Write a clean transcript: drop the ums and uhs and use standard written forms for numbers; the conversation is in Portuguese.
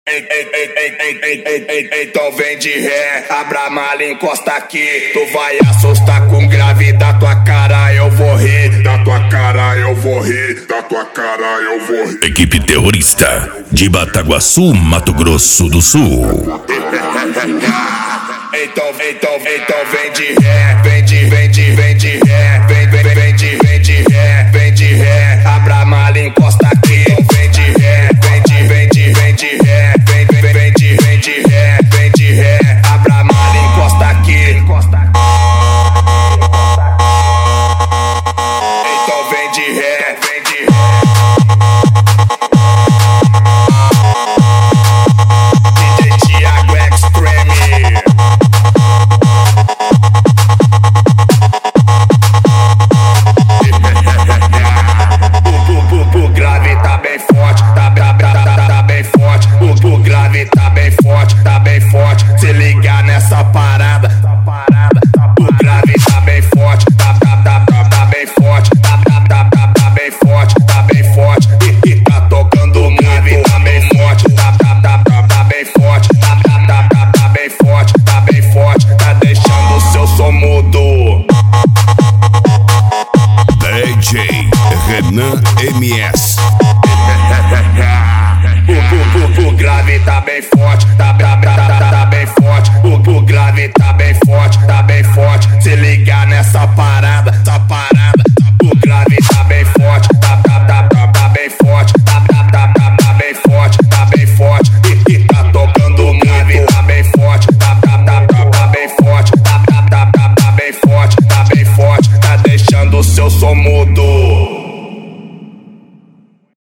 Então vem de ré, abra a mala, encosta aqui. Tu vai assustar com grave, da tua cara eu vou rir. Da tua cara eu vou rir, da tua cara eu vou rir. Equipe terrorista de Bataguaçu, Mato Grosso do Sul. Então vem de ré, vem de ré, vem de ré, vem de ré, abra a mala, encosta aqui. Vem de ré, vem de ré, vem de ré, abra a mala, encosta aqui. Então vem de ré, vem de ré. DJ Thiago Extreme. O grave tá bem forte, tá bem forte. O grave tá bem forte, tá bem forte. Se ligar nessa parada, o grave tá bem forte, tá bem forte, tá bem forte, tá bem forte. E tá tocando o grave, tá bem forte, tá bem forte, tá bem forte, tá bem forte. Tá deixando o seu som mudo. DJ Renan MS. O grave tá bem forte, tá bem forte. O grave tá bem forte, tá bem forte. Se ligar nessa parada.